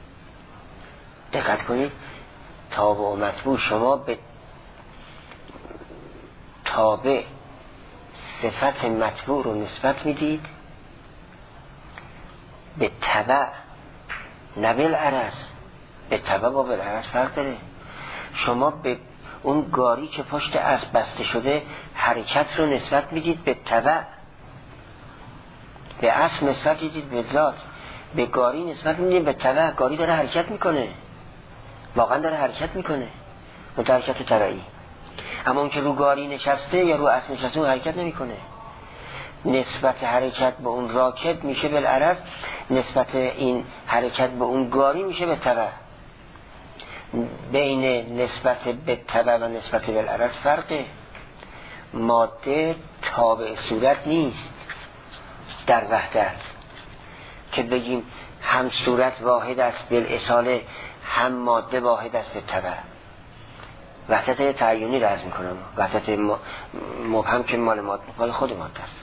دقت کنید. تاب و مطبوع شما به تابع صفت مطبوع رو نسبت میدید به تبع، نه بالعرض. به تبع با بالعرض فرق داره. شما به اون گاری که پشت اسب بسته شده حرکت رو نسبت میدید به تبع، به اسب نسبت میدید به ذات، به گاری نسبت میدید به تبع. گاری داره حرکت میکنه، واقعا داره حرکت میکنه، اون حرکت تبعی. اما اون که رو گاری نشسته یا رو اسب نشسته اون حرکت نمیکنه. نسبت حرکت به اون راکب میشه بالعرض، نسبت این حرکت به اون گاری میشه به تبع. بین نسبت به تبع و نسبت بالعرض فرقه. ماده تابع صورت نیست در وحدت که بگیم هم صورت واحد است بالاصاله، هم ماده واحد است به تبع. وحدت تعیینی رأس میکنم، وحدت مبهم که مال ماده، مال خود ماده است.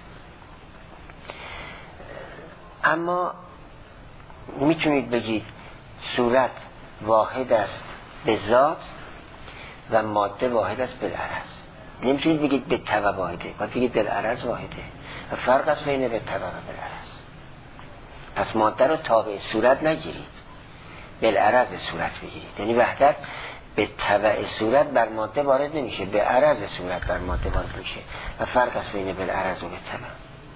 اما میتونید بگید صورت واحد است به ذات و ماده واحد است بالعرض. نمیتونید بگید به تبع واحده، باید بگید بالعرض واحده و فرق است بین به تبع و بالعرض. پس ماده رو تابع صورت نگیرید، بالعرض صورت بگیرید. یعنی وحدت به تبع صورت بر ماده وارد نمیشه، به عرض صورت بر ماده وارد میشه و فرق است بین بالعرض و به تبع.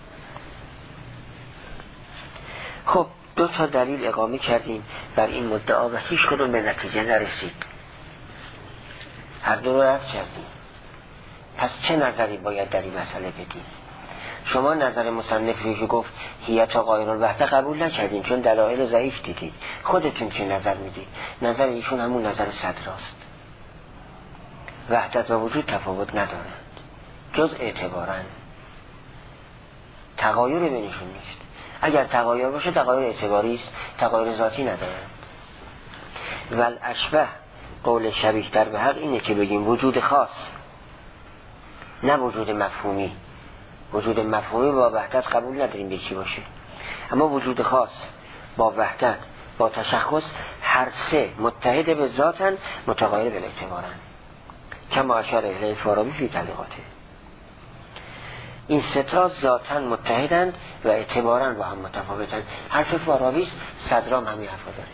خب دو تا دلیل اقامه کردیم بر این مدعا و هیچ کدوم به نتیجه نرسید، هر دو رو رد کردیم. پس چه نظری باید در این مسئله بدیم؟ شما نظر مصنف رو که گفت هیئت غایر الوحده قبول نکردین چون دلایل ضعیف دیدید. خودتون چه نظر میدید؟ نظر ایشون همون نظر صدراست. وحدت و وجود تفاوت ندارند جز اعتباراً، تغایر بینشون نیست. اگر تغایر باشه تغایر اعتباری است، تغایر ذاتی ندارند. ول اشبه قول شبیه در به حق اینه که بگیم وجود خاص نه وجود مفهومی. وجود مفهومی با وحدت قبول نداریم یکی باشه، اما وجود خاص با وحدت با تشخص هر سه متحد به ذاتن، متغایر به اعتبارن. کما اشار الیه فارابی فی تعلیقاته. این سه تا ذاتن متحدن و اعتبارن با هم متفاوتن. حرف فارابی است، صدرام همین حرفا داره.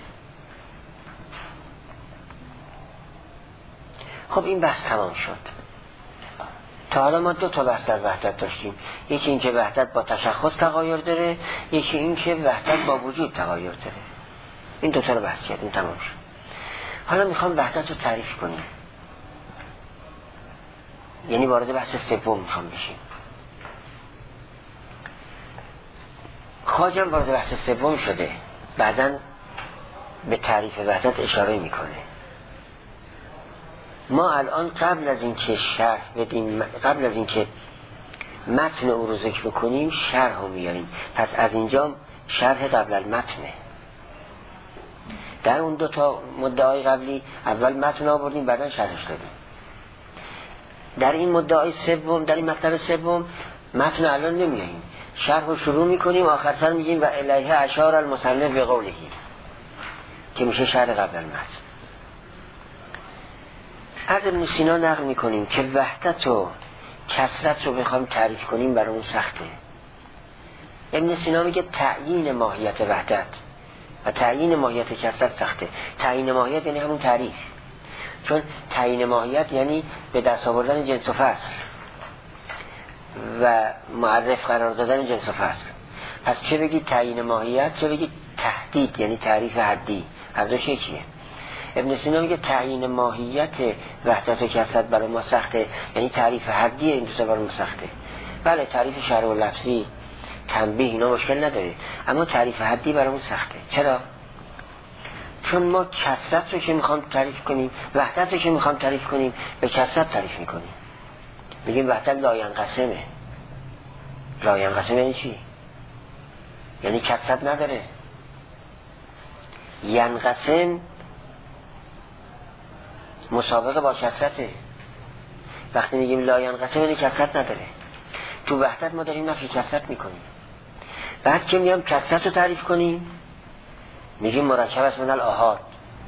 خب این بحث تمام شد. تا حالا ما دو تا بحث در وحدت داشتیم، یکی این که وحدت با تشخص تغایر داره، یکی این که وحدت با وجود تغایر داره. این دو تا رو بحث کردیم، تمام شد. حالا میخوام وحدت رو تعریف کنیم، یعنی وارد بحث سوم میخوام بشیم. خواجم وارد بحث سوم شده، بعدن به تعریف وحدت اشاره میکنه. ما الان قبل از اینکه شرح بدیم، قبل از اینکه متن او رو ذکر بکنیم شرح رو میاریم. پس از اینجا شرح قبل المتنه. در اون دو تا مدعای قبلی اول متن آوردیم بعدن شرحش دادیم. در این مدعای سوم، در این مطلب سوم متن الان نمیاریم، شرح رو شروع میکنیم، آخر سر میگیم و الیه اشار المصنف به قوله که میشه شرح قبل المتن. از ابن سینا نقل میکنیم که وحدت و کثرت رو بخوام تعریف کنیم برامون سخته. ابن سینا میگه تعیین ماهیت وحدت و تعیین ماهیت کثرت سخته. تعیین ماهیت یعنی همون تعریف، چون تعیین ماهیت یعنی به دست آوردن جنس و فصل و معرف قرار دادن جنس و فصل. پس چه بگید تعیین ماهیت، چه بگید تحدید یعنی تعریف حدی، هر دوش یکیه. ابن سینا میگه تعیین ماهیت وحدت و کثرت برای ما سخته، یعنی تعریف حدی این دوستا برای ما سخته. بله تعریف شرع و لفظی تنبیه اینا مشکل نداره، اما تعریف حدی برامون سخته. چرا؟ چون ما کثرت رو که میخوام تعریف کنیم، وحدت رو که میخوام تعریف کنیم، به کثرت تعریف میکنیم. میگیم وحدت لاینقسمه. لاینقسم یعنی چی؟ یعنی کثرت نداره. ینقسم مسابقه با کثرته. وقتی میگیم لاینقسم یعنی کثرت نداره. تو وحدت ما داریم نفی کثرت میکنیم. بعد که میام کثرت رو تعریف کنیم میگیم مرکب است من الاحاد،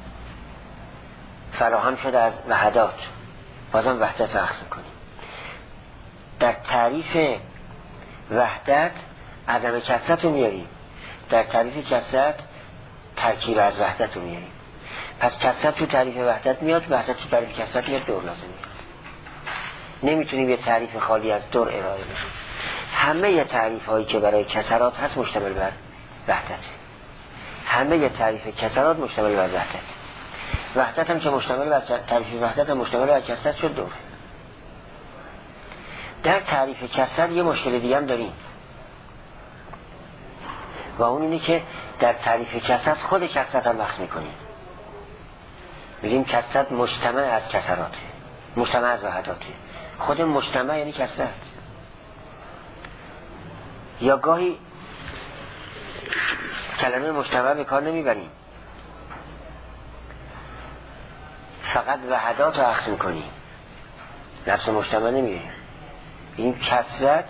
فراهم شده از وحدات، بازم وحدت رو اخذ میکنیم. در تعریف وحدت عدم کثرت رو میاریم، در تعریف کثرت ترکیب از وحدت رو میاریم. پس کثرت تو تعریف وحدت میاد، وحدت تو تعریف کثرت میاد، دور لازم میاد. نمیتونیم یه تعریف خالی از دور ارائه بدیم. همه یه تعریف هایی که برای کثرات هست مشتمل بر وحدت. همه یه تعریف کثرات مشتمل بر وحدت. وحدت هم که مشتمل بر تعریف وحدت هم مشتمل بر کثرت شد دور. در تعریف کثرت یه مشکل دیگه هم داریم و اون اینه که در تعریف کثرت خود کثرت هم بحث میکنیم. میگیم کثرت مجتمع از کثراته، مجتمع از وحداته. خود مجتمع یعنی کثرت. یا گاهی کلمه مجتمع به کار نمیبریم، فقط وحدات رو اخذ میکنیم، لفظ مجتمع نمیگیم. این کثرت،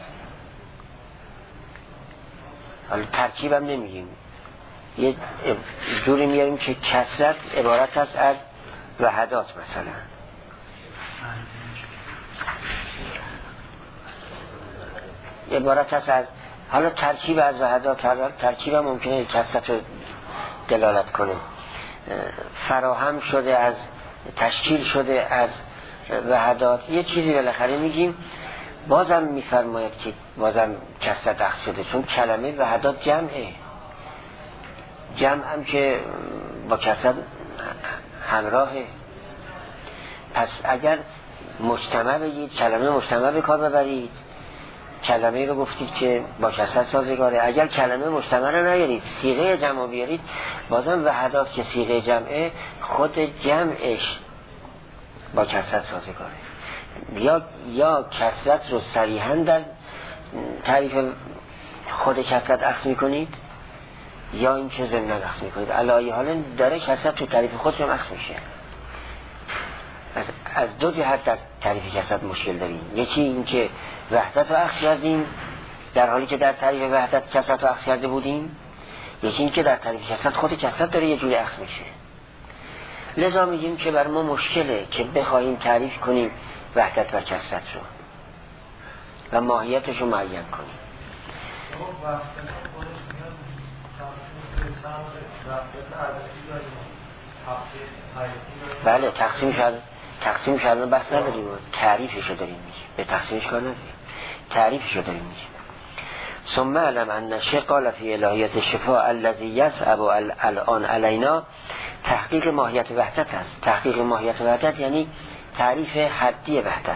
حالا ترکیب هم نمیگیم، یه جوری میاریم که کثرت عبارت است از وحدات. مثلا عبارت است از، حالا ترکیب از وحدات، ترکیب هم ممکنه کثرت رو دلالت کنه. فراهم شده از، تشکیل شده از وحدات، یه چیزی بالاخره میگیم. بازم میفرماید که بازم کثرت اخذ شده، چون کلمه وحدات جمعه، جمع هم که با کثرت همراهه. پس اگر مجتمع بگید، کلمه مجتمع به کار ببرید، کلمه رو گفتید که با کثرت سازگاره. اگر کلمه مجتمع رو نیارید، صیغه جمع بیارید، بازم وحدات که صیغه جمعه، خود جمعش با کثرت سازگاره. یا یا کثرت رو صریحا در تعریف خود کثرت اخذ میکنید، یا این که ضمن اخذ میکنید. علایه حالا داره کثرت تو تعریف خودش هم اخذ میشه. از, از دو جهت در تعریف کثرت مشکل داریم. یکی این که وحدت رو اخذ کردیم در حالی که در تعریف وحدت کثرت رو اخذ کرده بودیم، یکی این که در تعریف کثرت خود کثرت داره یه جوری اخذ میشه. لذا میگیم که بر ما مشکله که بخوایم تعریف کنیم وحدت و کثرت رو و ماهیتش رو معین کنیم. بله تقسیم شد، تقسیم شدن بحث نداریم، تعریفش رو داریم میگیم، به تقسیمش کار نداریم، تعریفش رو داریم میگیم. ثم علم ان شقال فی الهیت الشفاء الذی یصعب الان علینا تحقیق ماهیت وحدت است. تحقیق ماهیت وحدت یعنی تعریف حدی وحدت.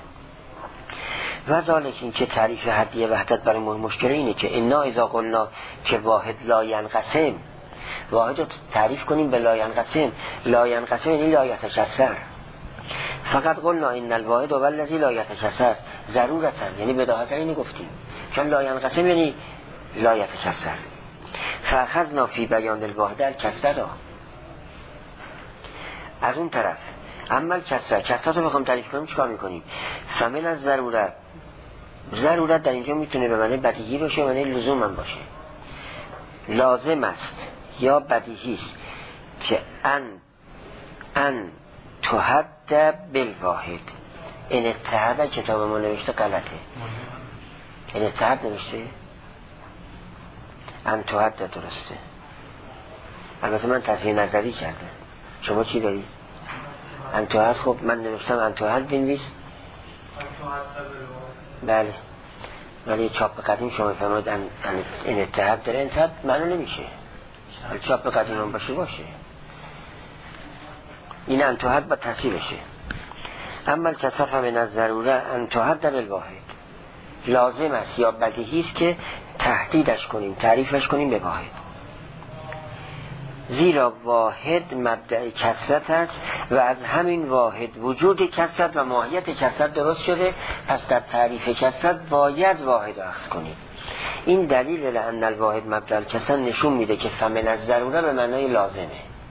و ذالک این که تعریف حدی وحدت برای مشکل اینه که انا اذا قلنا که واحد لا ینقسم، واحد رو تعریف کنیم به لا ینقسم. لا ینقسم یعنی لا یتکسر. فقط قلنا ان الواحد هو الذی لا یتکسر ضرورتا، یعنی بداهتا اینو گفتیم، چون لا ینقسم یعنی لا یتکسر. فاخذنا فی بیان الواحد الکسر. از اون طرف اما کسر کسر رو بخوام تعریف کنیم چیکار میکنیم؟ فمن از ضرورت. ضرورت در اینجا میتونه به معنی بدیهی باشه، معنی لزوم هم باشه. لازم است یا بدیهی است که ان ان تحد بالواحد. این اتحاد کتاب ما نوشته غلطه. این اتحاد نوشته ان تحد درسته. البته من تصحیح نظری کردم. شما چی داری؟ ان تحد. خب من نوشتم ان تحد بنویس. بله، ولی چاپ قدیم شما فرمود ان این اتحاد داره. اتحاد معنی نمیشه. چاپ قدیم هم باشه باشه. این ان تحد با تصحیح بشه. اما کسف من از ضروره ان تحد بالواحد. لازم است یا بدیهی است که تهدیدش کنیم، تعریفش کنیم به واحد. زیرا واحد مبدأ کثرت است و از همین واحد وجود کثرت و ماهیت کثرت درست شده. پس در تعریف کثرت باید واحد رو اخذ کنیم. این دلیل لأن الواحد مبدأ کثرت نشون میده که فمن از ضروره به معنای لازمه.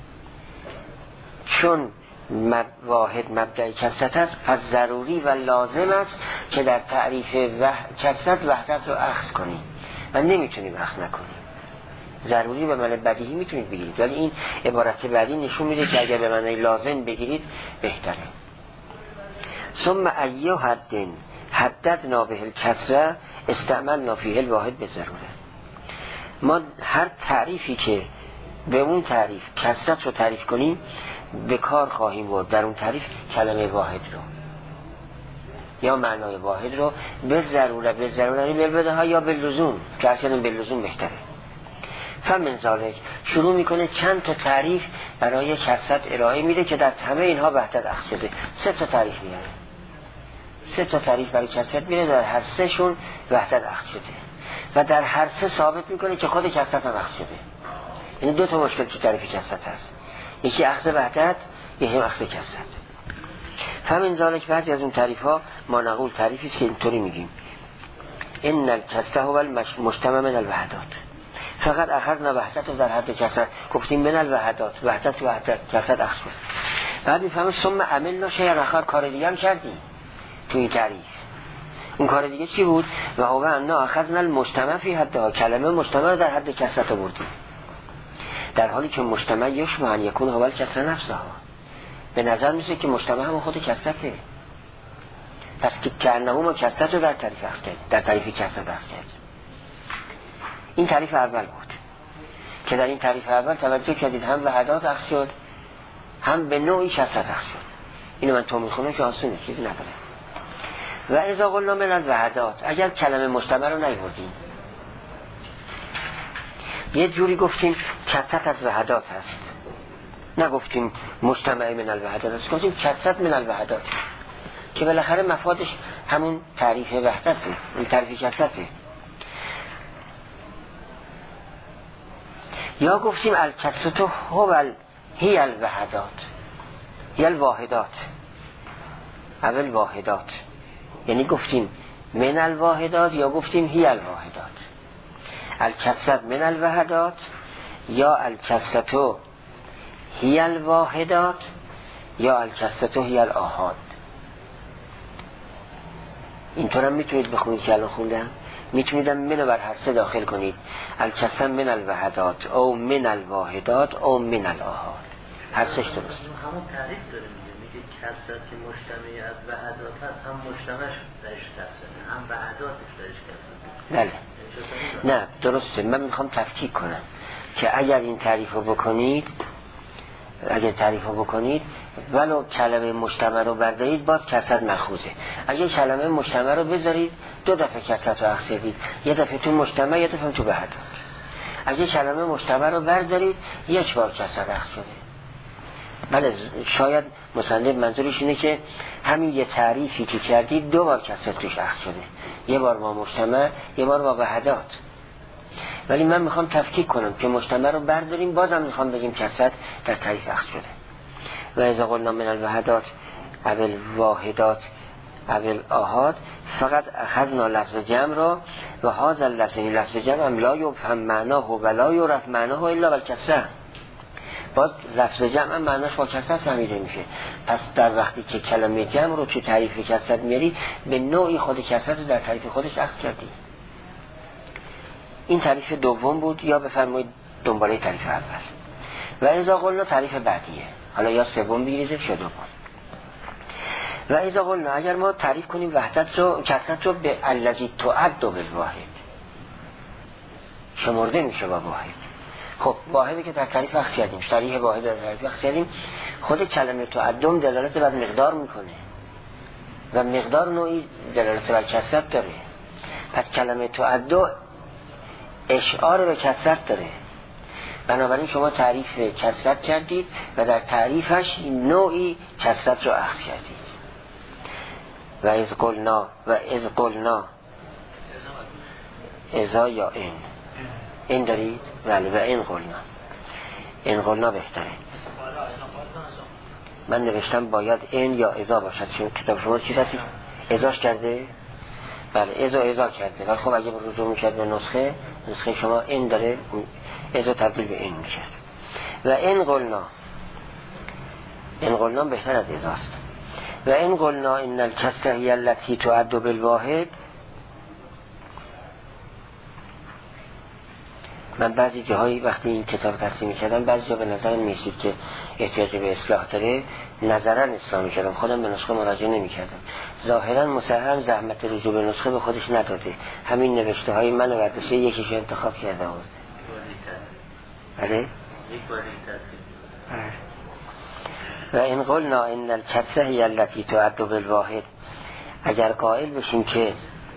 چون واحد مبدأ کثرت است، پس ضروری و لازم است که در تعریف کثرت وحدت رو اخذ کنیم و نمیتونیم اخذ نکنیم. ضروری به معنی بدیهی میتونید بگیرید، ولی این عبارت بعدی نشون میده که اگر به معنی لازم بگیرید بهتره. ثم ایو حد حددنا به الکسره استعملنا فیه الواحد به ضروره. ما هر تعریفی که به اون تعریف کثرت رو تعریف کنیم به کار خواهیم برد در اون تعریف کلمه واحد رو یا معنای واحد رو به ضروره. به ضروره به بدها یا به لزوم، که اصلا به لزوم بهتره. فمن ذالک شروع میکنه چند تا تعریف برای کثرت ارائه میده که در همه اینها وحدت اخذ شده. سه تا تعریف میاره. سه تا تعریف برای کثرت میاره، در هر سه شون وحدت اخذ شده و در هر سه ثابت میکنه که خود کثرت هم اخذ شده. یعنی دو تا مشکل تو تعریف کثرت هست، یکی اخذ وحدت، یکی هم اخذ کثرت. فمن ذالک بعضی از اون تعریف ها ما نقول تعریفی است که اینطوری میگیم ان الکثره هو المجتمع من الوحدات. فقط اخذنا وحدت رو در حد کثرت گفتیم من الوحدات، وحدت وحدت کثرت اخذ شد. بعد میفهمیم ثم عملنا شیئا آخر، کار دیگه هم کردیم تو این تعریف. اون کار دیگه چی بود؟ و هو ان اخذنا المجتمع فی حدها، کلمه مجتمع رو در حد کثرت آوردیم، در حالی که مجتمع یشبه ان یکون هو الکثره نفسها. به نظر میسه که مجتمع هم خود کثرته. پس که کانه ما کثرت رو در تعریف اخذ کرد، در تعریف کثرت اخذ کرد. این تعریف اول بود که در این تعریف اول توجه کردید هم وحدات اخذ شد هم به نوعی کثرت اخذ شد. اینو من تو میخونم که آسونه، چیزی نداره. و اذا قلنا من الوحدات، اگر کلمه مجتمع رو نیوردیم، یه جوری گفتیم کثرت از وحدات هست، نگفتیم مجتمع من الوحدات هست، گفتیم کثرت من الوحدات، که بالاخره مفادش همون تعریف وحدته، این تعریف کثرته. یا گفتیم الکثرت هو هی الوحدات، هی الواحدات، اول واحدات، یعنی گفتیم من الواحدات یا گفتیم هی الواحدات. الکثرت من الوحدات یا الکثرت هی الواحدات یا الکثرت هی الاحاد. اینطور هم میتونید بخونید که الان خوندم، میتونیدم منو بر هر سه داخل کنید، الکثرت من الوحدات او من الواحدات او من الاحاد، هر سهش درست. همون تعریف داره میگه، میگه کثرت که مجتمعی از وحدات هست، هم مجتمعش درش کثرته هم وحداتش درش کثرته. بله نه درسته. من میخوام تفکیک کنم که اگر این تعریف رو بکنید، اگر تعریف رو بکنید ولو کلمه مجتمع رو بردارید باز کثرت مأخوذه. اگر کلمه مجتمع رو بذارید دو دفعه کثرت رو اخذ کردید، یه دفعه تو مجتمع یه دفعه تو وحدات. اگر کلمه مجتمع رو بردارید یک بار کثرت اخذ شده. بله شاید مصنف منظورش اینه که همین یه تعریفی که کردید دو بار کثرت توش اخذ شده، یه بار با مجتمع یه بار با وحدات. ولی من میخوام تفکیک کنم که مجتمع رو برداریم، بازم میخوام بگیم کسرت در تعریف اخذ شده. و اذا قلنا من الوحدات اول واحدات اول آحاد فقط اخذنا لفظ جمع را و هذا اللفظ، این لفظ جمع هم لا یفهم معناه و لا یعرف معناه الا بالکسره. باز لفظ جمع هم معناش با کسرت فهمیده میشه. پس در وقتی که کلمه جمع رو تو تعریف کسرت میاری، به نوعی خود کسرت رو در تعریف خودش اخذ کردی. این تعریف دوم بود، یا بفرمایید دنباله تعریف اول. و اذا قلنا تعریف بعدیه، حالا یا سوم بگیرید یا دوم. و اذا قلنا اگر ما تعریف کنیم وحدت رو، کسرت رو به الذی تعد بالواحد، شمرده میشه با واحد. خب واحدی که در تعریف اخذ کردیم، شریح واحد در تعریف اخذ کردیم، خود کلمه تعدم دلالت بر مقدار میکنه و مقدار نوعی دلالت بر کسرت داره. پس کلمه تعد اشعار به کسرت داره. بنابراین شما تعریف کسرت کردید و در تعریفش نوعی کسرت رو اخذ کردید. و از قلنا و از قلنا ازا یا این این دارید؟ بله. و این قلنا، این قلنا بهتره. من نوشتم باید این یا ازا باشد، چون کتاب شما چی دستید؟ ازاش کرده؟ بله ازا ازا کرده. ولی خب اگه رجوع میکرد به نسخه، نسخه شما این داره، ازا تبدیل به این میکرد. و این قلنا، این قلنا بهتر از ازاست. و این قلنا ان الکسره هی التی تعد بالواحد. من بعضی جاهایی وقتی این کتاب تصمیم کردم، بعضی جا به نظر میسید که احتیاج به اصلاح داره، نظرا اصلاح میکردم، خودم به نسخه مراجعه نمیکردم. ظاهرا مسلم زحمت رجوع به نسخه به خودش نداده، همین نوشته های من و برداشته یکیشو انتخاب کرده بود. بله؟ یک بار و این قلنا ان الکسره هی التی تعد بالواحد. اگر قائل بشیم که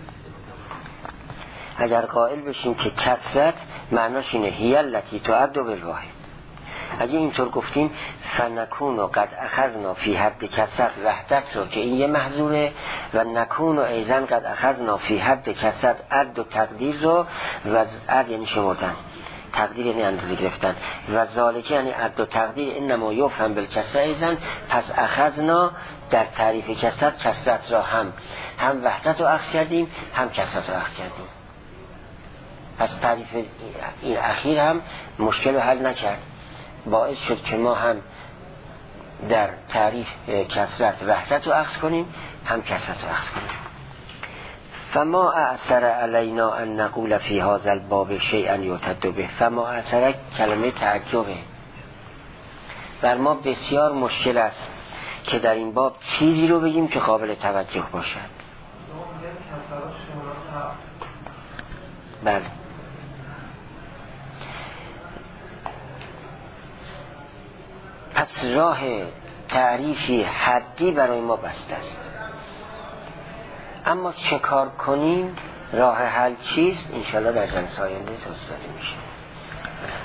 اگر قائل بشیم که کسرت معناش اینه هی التی تعد بالواحد، اگه اینطور گفتیم فنکون و قد اخذنا فی حد کسرت وحدت رو که این یه محظوره، و نکون و ایزن قد اخذنا فی حد کسرت عد و تقدیر رو، و عد یعنی شمردن، تقدیر یعنی اندازه گرفتن، و ذالک یعنی عد و تقدیر انما یفهم بالکسره ایزن. پس اخذنا در تعریف کسرت، کسرت را هم هم وحدت رو اخذ کردیم، هم کسرت رو اخذ کردیم. پس تعریف این اخیر هم مشکل رو حل نکرد، باعث شد که ما هم در تعریف کسرت وحدت رو اخذ کنیم، هم کسرت رو اخذ کنیم. فما اعثر علینا ان نقول فی هذا الباب شیئا یعتد به. فما اعثر کلمه تعجبه، بر ما بسیار مشکل است که در این باب چیزی رو بگیم که قابل توجه باشد. بله پس راه تعریفی حدی برای ما بسته است، اما چه کار کنیم، راه حل چیست، انشالله در جلسه آینده توضیح میشه.